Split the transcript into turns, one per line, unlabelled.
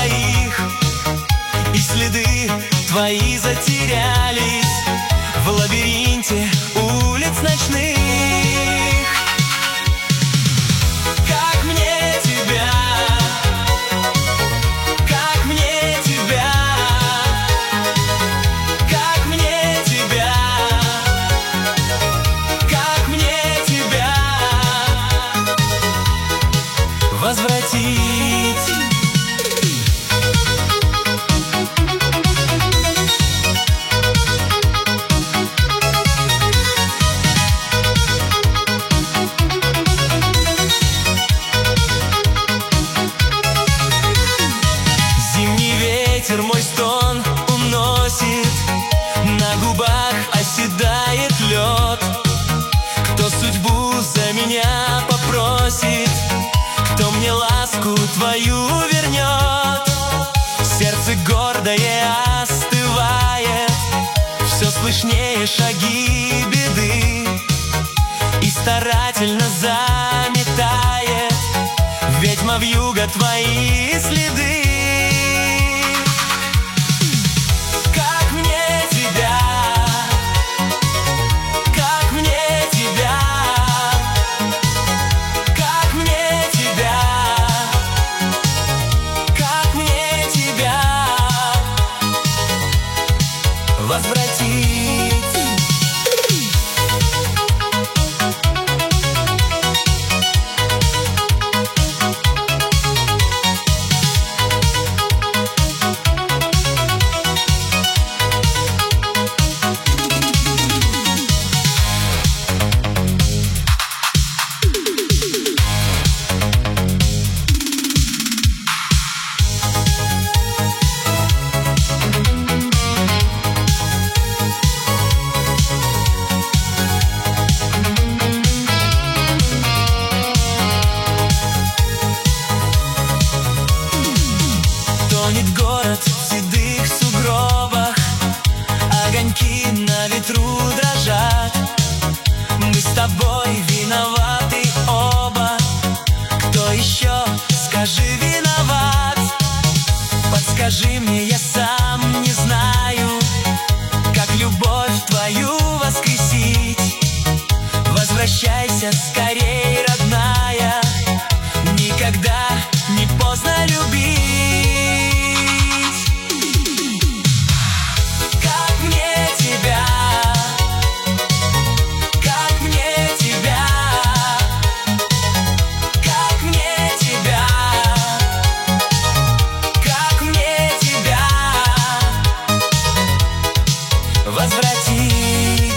твоих, и следы твои затерялись в лабиринте улиц ночных. Как мне тебя, как мне тебя, как мне тебя, как мне тебя возвратить. Ветер мой стон уносит, на губах оседает лед. Кто судьбу за меня попросит, кто мне ласку твою вернет? Сердце гордое остывает, все слышнее шаги беды, и старательно заметает ведьма вьюга твои следы. Возвратить. Тонет город в седых сугробах, огоньки на ветру дрожат. Мы с тобой виноваты оба, кто еще, скажи, виноват? Подскажи мне, я сам не знаю, как любовь твою воскресить. Возвращайся скорей, родная, никогда не поздно любить. Возврати.